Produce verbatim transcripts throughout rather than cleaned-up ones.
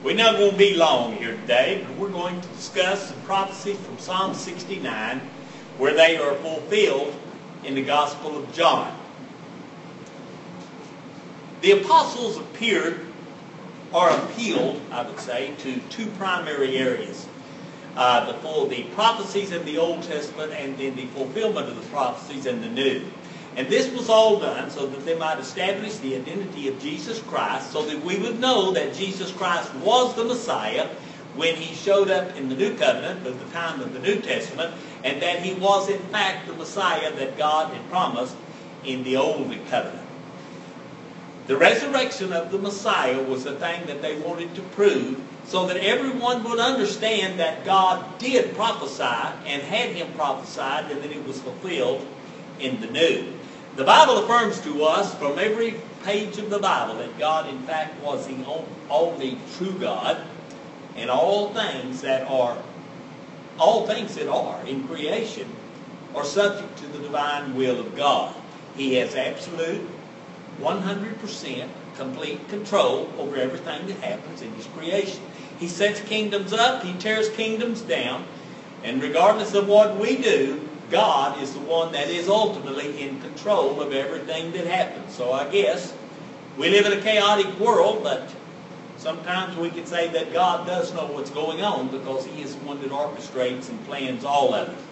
We're not going to be long here today, but we're going to discuss some prophecies from Psalm sixty-nine where they are fulfilled in the Gospel of John. The apostles appeared, or appealed, I would say, to two primary areas. Uh, the, full, the prophecies in the Old Testament and then the fulfillment of the prophecies in the New. And this was all done so that they might establish the identity of Jesus Christ, so that we would know that Jesus Christ was the Messiah when He showed up in the New Covenant at the time of the New Testament, and that He was in fact the Messiah that God had promised in the Old Covenant. The resurrection of the Messiah was the thing that they wanted to prove, so that everyone would understand that God did prophesy and had Him prophesied, and that it was fulfilled in the New. The Bible affirms to us from every page of the Bible that God in fact was the only true God, and all things that are all things that are in creation are subject to the divine will of God. He has absolute one hundred percent complete control over everything that happens in His creation. He sets kingdoms up, He tears kingdoms down, and regardless of what we do, God is the one that is ultimately in control of everything that happens. So I guess we live in a chaotic world, but sometimes we can say that God does know what's going on because He is the one that orchestrates and plans all of it.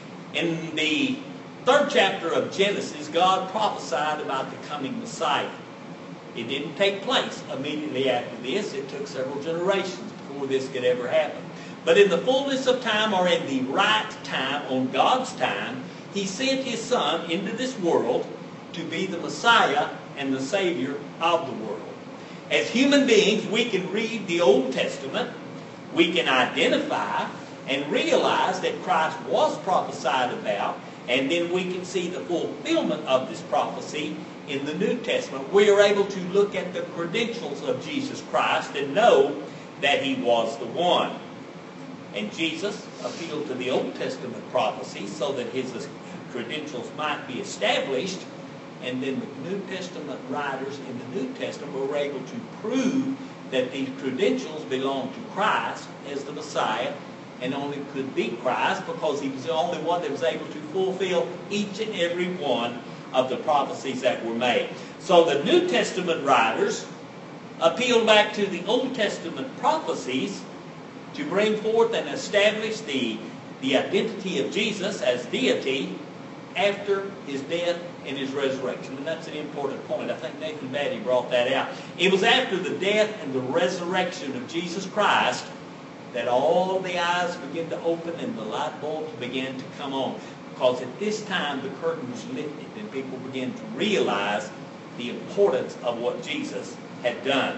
In the third chapter of Genesis, God prophesied about the coming Messiah. It didn't take place immediately after this. It took several generations before this could ever happen. But in the fullness of time, or in the right time, on God's time, He sent His Son into this world to be the Messiah and the Savior of the world. As human beings, we can read the Old Testament, we can identify and realize that Christ was prophesied about, and then we can see the fulfillment of this prophecy in the New Testament. We are able to look at the credentials of Jesus Christ and know that He was the one. And Jesus appealed to the Old Testament prophecy so that His credentials might be established. And then the New Testament writers in the New Testament were able to prove that these credentials belong to Christ as the Messiah, and only could be Christ because He was the only one that was able to fulfill each and every one of the prophecies that were made. So the New Testament writers appealed back to the Old Testament prophecies to bring forth and establish the, the identity of Jesus as deity after His death and His resurrection. And that's an important point. I think Nathan Batty brought that out. It was after the death and the resurrection of Jesus Christ that all the eyes began to open and the light bulbs began to come on. Because at this time the curtain was lifted and people began to realize the importance of what Jesus had done.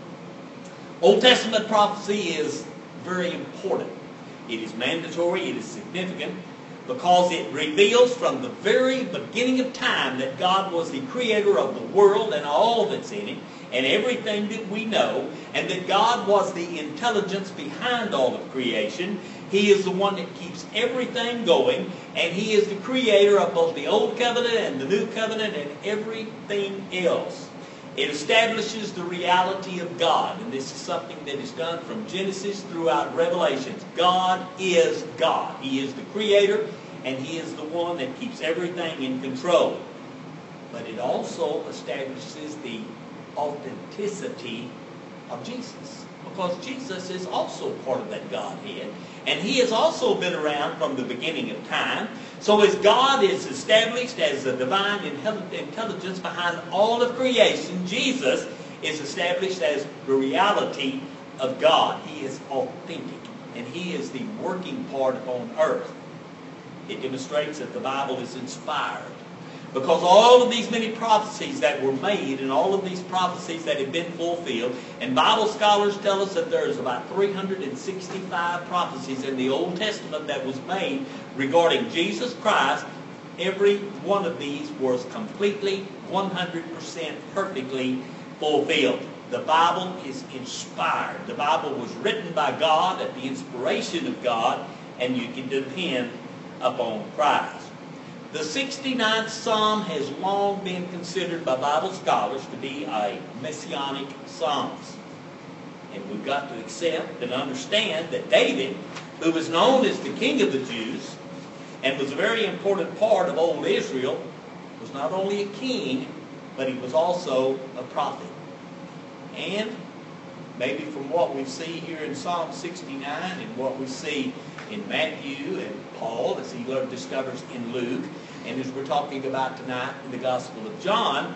Old Testament prophecy is very important. It is mandatory, it is significant, because it reveals from the very beginning of time that God was the creator of the world and all that's in it, and everything that we know, and that God was the intelligence behind all of creation. He is the one that keeps everything going, and He is the creator of both the Old Covenant and the New Covenant and everything else. It establishes the reality of God, and this is something that is done from Genesis throughout Revelations. God is God. He is the creator, and He is the one that keeps everything in control. But it also establishes the authenticity of Jesus, because Jesus is also part of that Godhead, and He has also been around from the beginning of time. So as God is established as the divine intelligence behind all of creation, Jesus is established as the reality of God. He is authentic, and He is the working part on earth. It demonstrates that the Bible is inspired, because all of these many prophecies that were made and all of these prophecies that have been fulfilled, and Bible scholars tell us that there's about three hundred sixty-five prophecies in the Old Testament that was made regarding Jesus Christ. Every one of these was completely, one hundred percent perfectly fulfilled. The Bible is inspired. The Bible was written by God at the inspiration of God, and you can depend upon Christ. The sixty-ninth Psalm has long been considered by Bible scholars to be a messianic psalm. And we've got to accept and understand that David, who was known as the king of the Jews, and was a very important part of old Israel, was not only a king, but he was also a prophet. And maybe from what we see here in Psalm sixty-nine and what we see in Matthew and Paul, as he discovers in Luke, and as we're talking about tonight in the Gospel of John,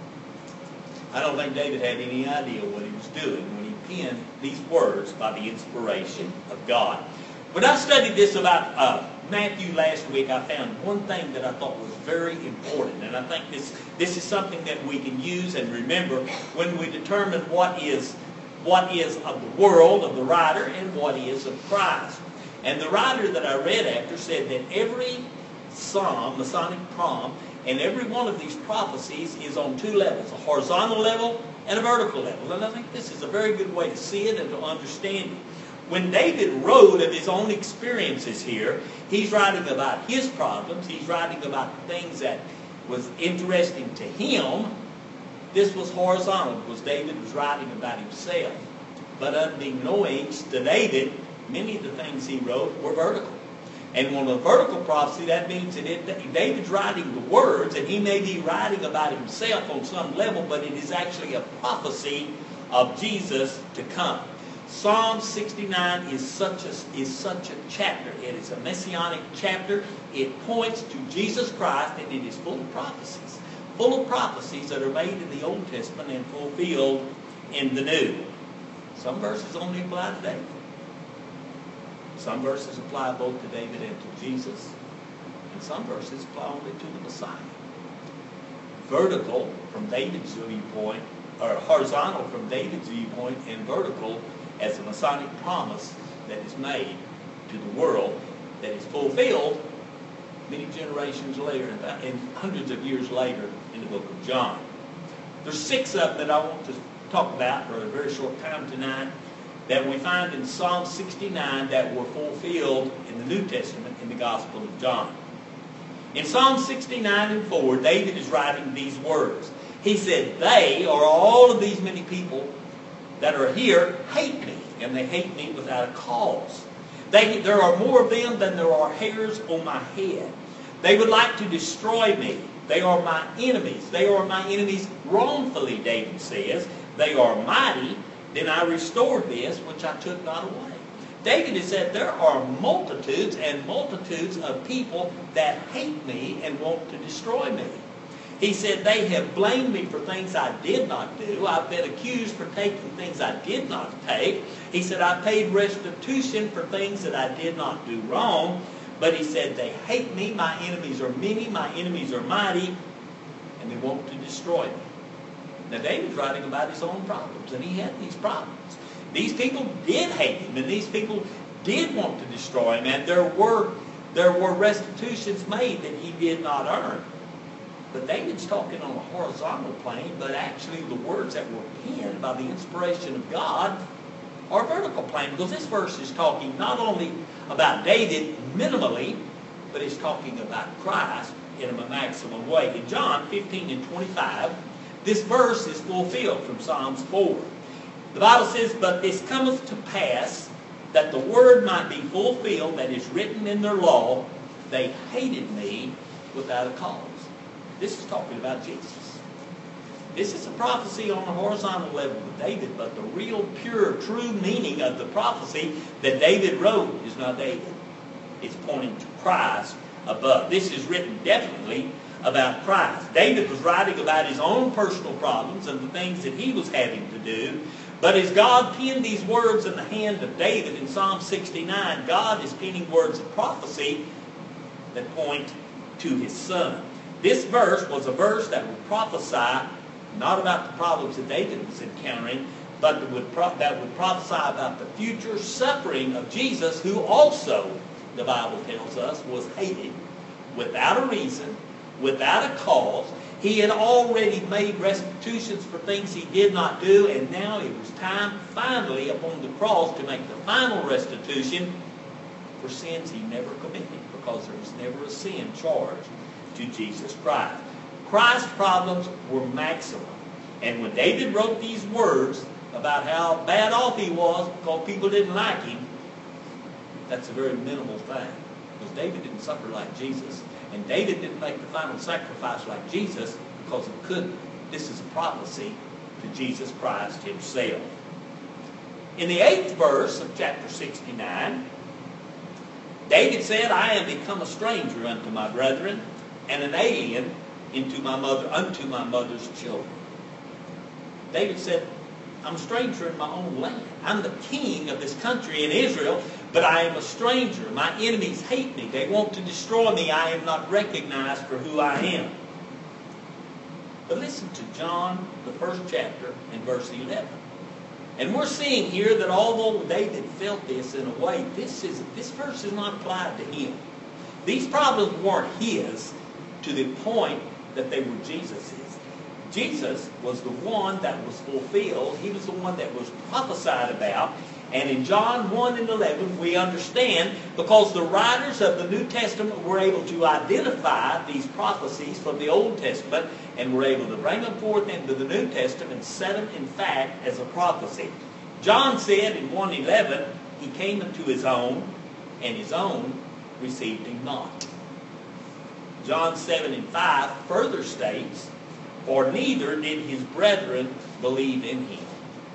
I don't think David had any idea what he was doing when he penned these words by the inspiration of God. When I studied this about uh, Matthew last week, I found one thing that I thought was very important, and I think this, this is something that we can use and remember when we determine what is, what is of the world, of the writer, and what is of Christ. And the writer that I read after said that every psalm, Masonic psalm, and every one of these prophecies is on two levels, a horizontal level and a vertical level. And I think this is a very good way to see it and to understand it. When David wrote of his own experiences here, he's writing about his problems. He's writing about the things that was interesting to him. This was horizontal because David was writing about himself. But unbeknownst to David, many of the things he wrote were vertical. And on a vertical prophecy, that means that it, David's writing the words, and he may be writing about himself on some level, but it is actually a prophecy of Jesus to come. Psalm sixty-nine is such a, is such a chapter. It is a messianic chapter. It points to Jesus Christ, and it is full of prophecies. Full of prophecies that are made in the Old Testament and fulfilled in the New. Some verses only apply to David. Some verses apply both to David and to Jesus, and some verses apply only to the Messiah. Vertical from David's viewpoint, or horizontal from David's viewpoint, and vertical as a Masonic promise that is made to the world, that is fulfilled many generations later, and hundreds of years later in the book of John. There's six of them that I want to talk about for a very short time tonight, that we find in Psalm sixty-nine that were fulfilled in the New Testament in the Gospel of John. In Psalm sixty-nine and four, David is writing these words. He said, they, or all of these many people that are here, hate me, and they hate me without a cause. They, there are more of them than there are hairs on my head. They would like to destroy me. They are my enemies. They are my enemies wrongfully, David says. They are mighty. Then I restored this, which I took not away. David has said there are multitudes and multitudes of people that hate me and want to destroy me. He said they have blamed me for things I did not do. I've been accused for taking things I did not take. He said I paid restitution for things that I did not do wrong. But he said they hate me. My enemies are many. My enemies are mighty. And they want to destroy me. Now, David's writing about his own problems, and he had these problems. These people did hate him, and these people did want to destroy him, and there were, there were restitutions made that he did not earn. But David's talking on a horizontal plane, but actually the words that were penned by the inspiration of God are vertical plane, because this verse is talking not only about David minimally, but it's talking about Christ in a maximum way. In John fifteen and twenty-five, this verse is fulfilled from Psalms four. The Bible says, but this cometh to pass, that the word might be fulfilled that is written in their law, they hated me without a cause. This is talking about Jesus. This is a prophecy on a horizontal level with David, but the real, pure, true meaning of the prophecy that David wrote is not David. It's pointing to Christ above. This is written definitely about Christ. David was writing about his own personal problems and the things that he was having to do. But as God penned these words in the hand of David in Psalm sixty-nine, God is penning words of prophecy that point to his Son. This verse was a verse that would prophesy not about the problems that David was encountering, but that would, pro that would prophesy about the future suffering of Jesus, who also, the Bible tells us, was hated without a reason, without a cause. He had already made restitutions for things he did not do, and now it was time finally upon the cross to make the final restitution for sins he never committed, because there was never a sin charged to Jesus Christ. Christ's problems were maximum. And when David wrote these words, about how bad off he was because people didn't like him, that's a very minimal thing. Because David didn't suffer like Jesus. And David didn't make the final sacrifice like Jesus because he couldn't. This is a prophecy to Jesus Christ himself. In the eighth verse of chapter sixty-nine, David said, I am become a stranger unto my brethren, and an alien into my mother, unto my mother's children. David said, I'm a stranger in my own land. I'm the king of this country in Israel, but I am a stranger. My enemies hate me. They want to destroy me. I am not recognized for who I am. But listen to John, the first chapter, and verse eleven. And we're seeing here that although David felt this in a way, this, is, this verse is not applied to him. These problems weren't his to the point that they were Jesus's. Jesus was the one that was fulfilled. He was the one that was prophesied about. And in John one and eleven, we understand because the writers of the New Testament were able to identify these prophecies from the Old Testament and were able to bring them forth into the New Testament and set them in fact as a prophecy. John said in one eleven, he came unto his own, and his own received him not. John seven and five further states, for neither did his brethren believe in him.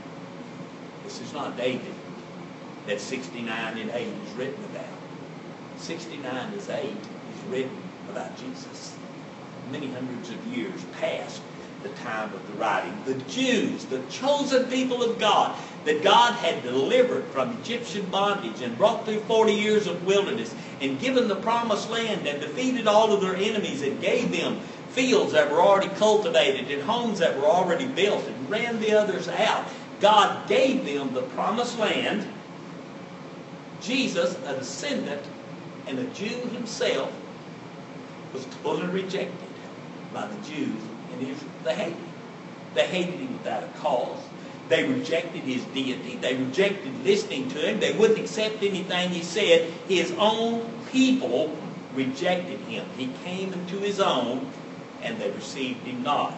This is not David that sixty-nine and eight is written about. sixty-nine and eight is written about Jesus. Many hundreds of years past the time of the writing. The Jews, the chosen people of God, that God had delivered from Egyptian bondage and brought through forty years of wilderness and given the promised land and defeated all of their enemies and gave them fields that were already cultivated and homes that were already built and ran the others out. God gave them the promised land. Jesus, a descendant and a Jew himself, was totally rejected by the Jews in Israel. They hated him. They hated him without a cause. They rejected his deity. They rejected listening to him. They wouldn't accept anything he said. His own people rejected him. He came into his own, and they received him not.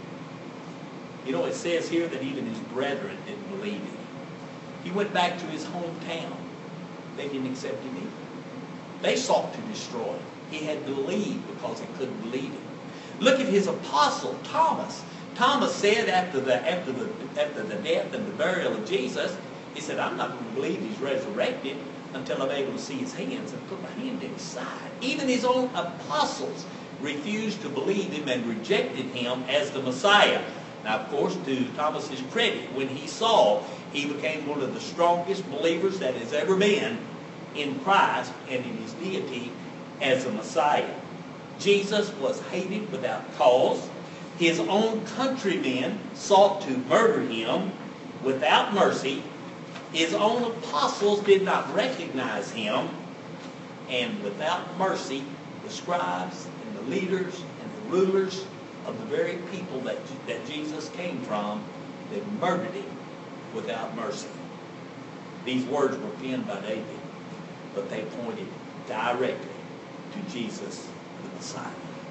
You know, it says here that even his brethren didn't believe him. He went back to his hometown. They didn't accept him either. They sought to destroy him. He had to leave because they couldn't believe him. Look at his apostle, Thomas. Thomas said after the, after the, after the death and the burial of Jesus, he said, I'm not going to believe he's resurrected until I'm able to see his hands and put my hand in his side. Even his own apostles refused to believe him and rejected him as the Messiah. Now, of course, to Thomas's credit, when he saw, he became one of the strongest believers that has ever been in Christ and in his deity as a Messiah. Jesus was hated without cause. His own countrymen sought to murder him without mercy. His own apostles did not recognize him. And without mercy, the scribes and the leaders and the rulers of the very people that, that Jesus came from, they murdered him without mercy. These words were penned by David, but they pointed directly to Jesus, the Messiah.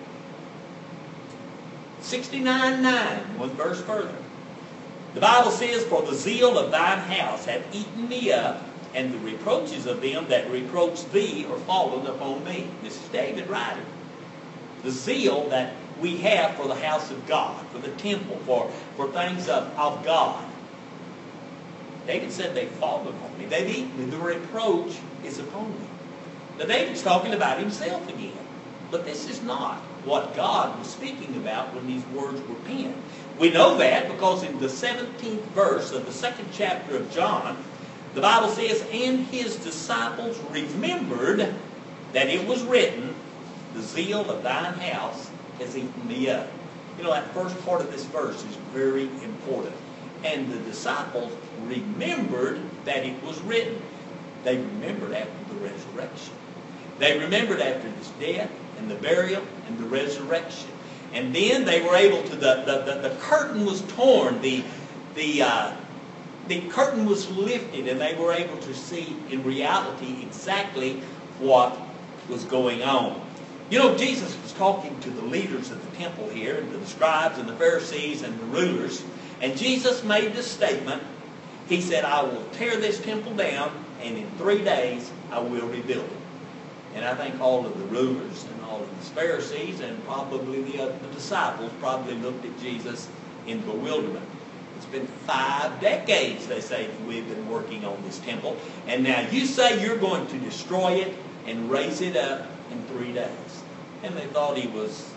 sixty-nine nine, one verse further. The Bible says, for the zeal of thine house hath eaten me up, and the reproaches of them that reproach thee are fallen upon me. This is David writing. The zeal that we have for the house of God, for the temple, for, for things of, of God. David said, they've fallen upon me. They've eaten me. The reproach is upon me. Now David's talking about himself again. But this is not what God was speaking about when these words were penned. We know that because in the seventeenth verse of the second chapter of John, the Bible says, and his disciples remembered that it was written, the zeal of thine house has eaten me up. You know, that first part of this verse is very important. And the disciples remembered that it was written. They remembered after the resurrection. They remembered after his death and the burial and the resurrection. And then they were able to, the, the, the, the curtain was torn, the, the, uh, the curtain was lifted, and they were able to see in reality exactly what was going on. You know, Jesus was talking to the leaders of the temple here, and to the scribes and the Pharisees and the rulers, and Jesus made this statement He said, I will tear this temple down, and in three days I will rebuild it. And I think all of the rulers and all of the Pharisees and probably the, other, the disciples probably looked at Jesus in bewilderment. It's been five decades, they say, that we've been working on this temple. And now you say you're going to destroy it and raise it up in three days. And they thought he was,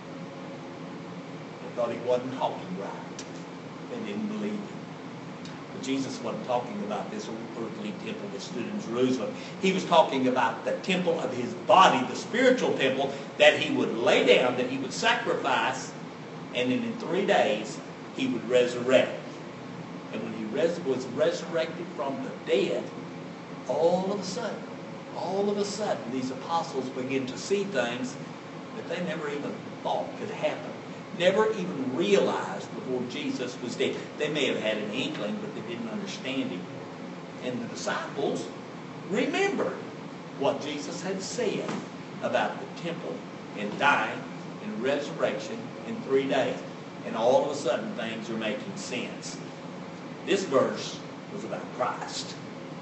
they thought he wasn't talking right. They didn't believe him. But Jesus wasn't talking about this earthly temple that stood in Jerusalem. He was talking about the temple of his body, the spiritual temple that he would lay down, that he would sacrifice, and then in three days he would resurrect. And when he res- was resurrected from the dead, all of a sudden, all of a sudden, these apostles began to see things that they never even thought could happen. Never even realized before Jesus was dead. They may have had an inkling, but they didn't understand him. And the disciples remembered what Jesus had said about the temple and dying and resurrection in three days. And all of a sudden, things are making sense. This verse was about Christ.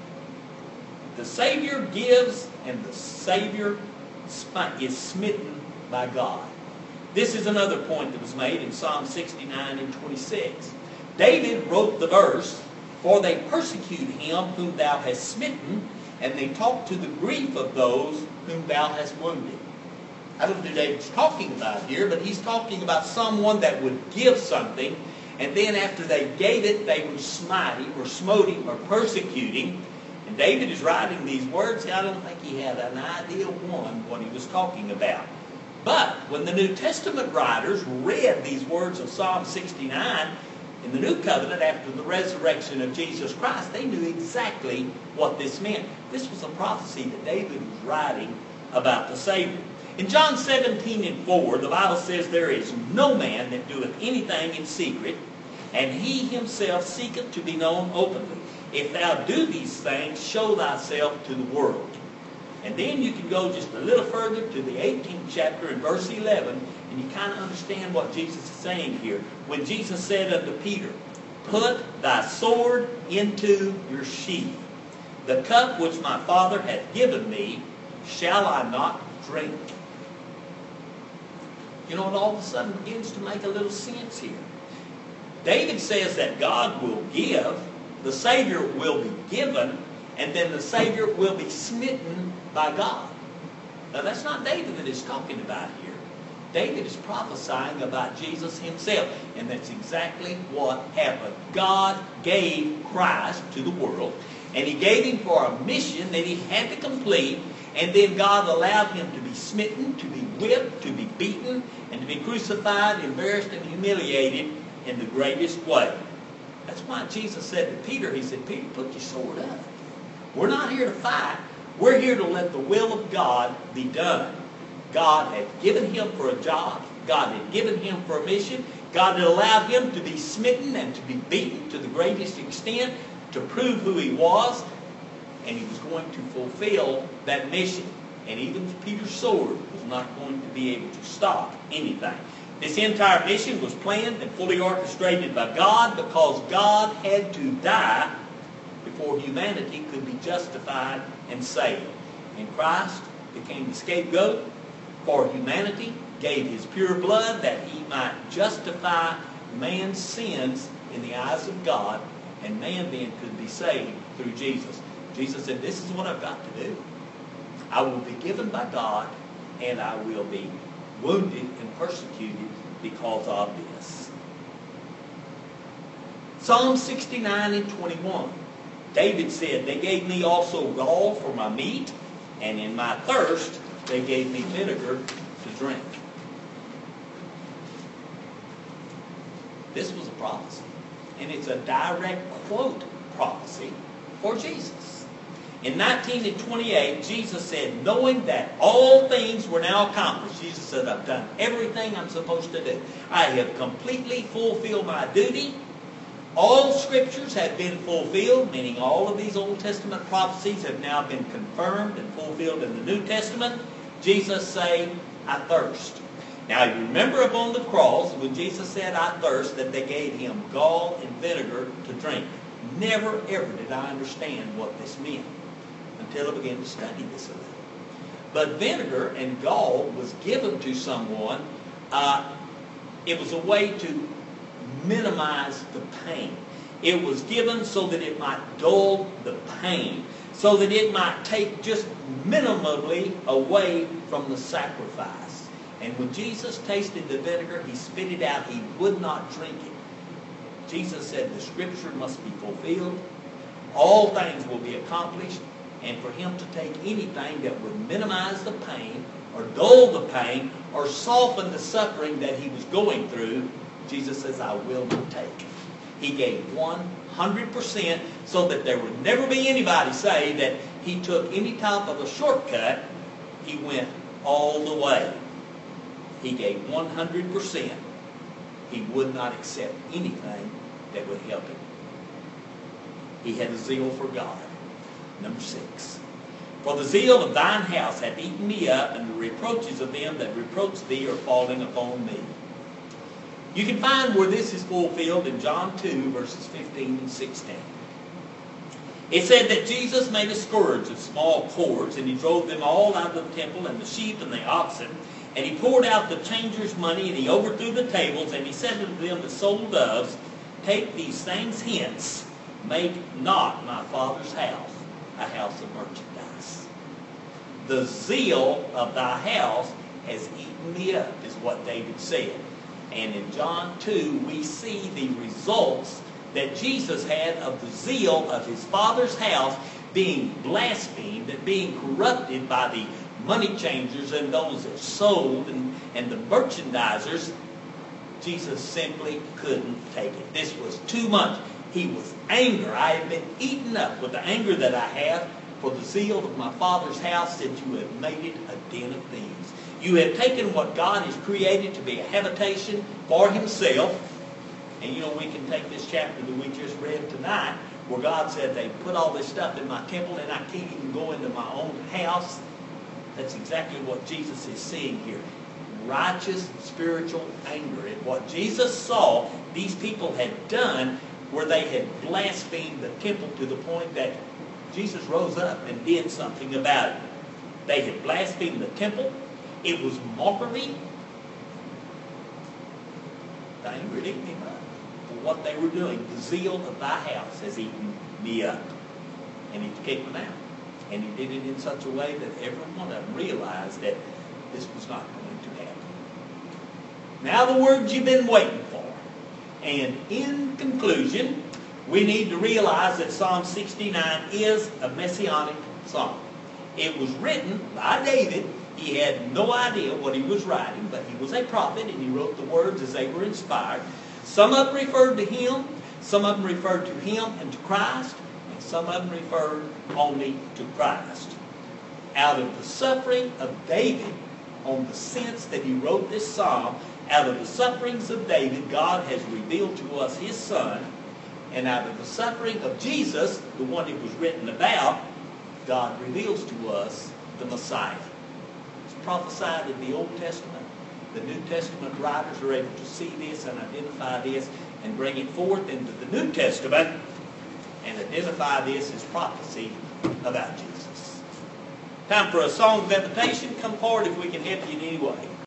The Savior gives, and the Savior is smitten by God. This is another point that was made in Psalm sixty-nine and twenty-six. David wrote the verse, for they persecute him whom thou hast smitten, and they talk to the grief of those whom thou hast wounded. I don't know who David's talking about here, but he's talking about someone that would give something, and then after they gave it, they would smite him or smote him or persecute him. And David is writing these words. I don't think he had an idea, one, what he was talking about. But when the New Testament writers read these words of Psalm sixty-nine in the New Covenant after the resurrection of Jesus Christ, they knew exactly what this meant. This was a prophecy that David was writing about the Savior. In John seventeen and four, the Bible says, there is no man that doeth anything in secret, and he himself seeketh to be known openly. If thou do these things, show thyself to the world. And then you can go just a little further to the eighteenth chapter in verse eleven, and you kind of understand what Jesus is saying here. When Jesus said unto Peter, put thy sword into your sheath. The cup which my Father hath given me, shall I not drink? You know, it all of a sudden begins to make a little sense here. David says that God will give, the Savior will be given, and then the Savior will be smitten by God. Now that's not David that is talking about here. David is prophesying about Jesus himself, and that's exactly what happened. God gave Christ to the world, and he gave him for a mission that he had to complete, and then God allowed him to be smitten, to be whipped, to be beaten, and to be crucified, embarrassed, and humiliated in the greatest way. That's why Jesus said to Peter, he said, Peter, put your sword up. We're not here to fight. We're here to let the will of God be done. God had given him for a job. God had given him for a mission. God had allowed him to be smitten and to be beaten to the greatest extent to prove who he was. And he was going to fulfill that mission. And even Peter's sword was not going to be able to stop anything. This entire mission was planned and fully orchestrated by God because God had to die before humanity could be justified and saved. And Christ became the scapegoat for humanity, gave his pure blood that he might justify man's sins in the eyes of God, and man then could be saved through Jesus. Jesus said, this is what I've got to do. I will be given by God, and I will be wounded and persecuted because of this. Psalm sixty-nine and twenty-one. David said, they gave me also gall for my meat, and in my thirst they gave me vinegar to drink. This was a prophecy, and it's a direct quote prophecy for Jesus. In nineteen and twenty-eight, Jesus said, knowing that all things were now accomplished, Jesus said, I've done everything I'm supposed to do. I have completely fulfilled my duty. All scriptures have been fulfilled, meaning all of these Old Testament prophecies have now been confirmed and fulfilled in the New Testament. Jesus said, I thirst. Now you remember upon the cross when Jesus said, I thirst, that they gave him gall and vinegar to drink. Never, ever did I understand what this meant until I began to study this a little. But vinegar and gall was given to someone. Uh, it was a way to minimize the pain. It was given so that it might dull the pain, so that it might take just minimally away from the sacrifice. And when Jesus tasted the vinegar, he spit it out. He would not drink it. Jesus said the scripture must be fulfilled. All things will be accomplished. And for him to take anything that would minimize the pain or dull the pain or soften the suffering that he was going through, Jesus says, I will not take. He gave one hundred percent so that there would never be anybody say that he took any type of a shortcut. He went all the way. He gave one hundred percent. He would not accept anything that would help him. He had a zeal for God. Number six. For the zeal of thine house hath eaten me up, and the reproaches of them that reproach thee are falling upon me. You can find where this is fulfilled in John two, verses fifteen and sixteen. It said that Jesus made a scourge of small cords, and he drove them all out of the temple, and the sheep and the oxen, and he poured out the changers' money, and he overthrew the tables, and he said unto them that sold doves, take these things hence, make not my Father's house a house of merchandise. The zeal of thy house has eaten me up, is what David said. And in John two, we see the results that Jesus had of the zeal of his Father's house being blasphemed and being corrupted by the money changers and those that sold and, and the merchandisers. Jesus simply couldn't take it. This was too much. He was angry. I have been eaten up with the anger that I have for the zeal of my Father's house, that you have made it a den of thieves. You have taken what God has created to be a habitation for himself. And you know, we can take this chapter that we just read tonight, where God said they put all this stuff in my temple and I can't even go into my own house. That's exactly what Jesus is seeing here. Righteous spiritual anger at what Jesus saw these people had done, where they had blasphemed the temple to the point that Jesus rose up and did something about it. They had blasphemed the temple. It was mockery. The anger had eaten him up for what they were doing. The zeal of thy house has eaten me up. And he kicked them out. And he did it in such a way that every one of them realized that this was not going to happen. Now the words you've been waiting for. And in conclusion, we need to realize that Psalm sixty-nine is a messianic psalm. It was written by David. He had no idea what he was writing, but he was a prophet, and he wrote the words as they were inspired. Some of them referred to him, some of them referred to him and to Christ, and some of them referred only to Christ. Out of the suffering of David, on the sense that he wrote this psalm, out of the sufferings of David, God has revealed to us his Son. And out of the suffering of Jesus, the one it was written about, God reveals to us the Messiah. It's prophesied in the Old Testament. The New Testament writers are able to see this and identify this and bring it forth into the New Testament and identify this as prophecy about Jesus. Time for a song of invitation. Come forward if we can help you in any way.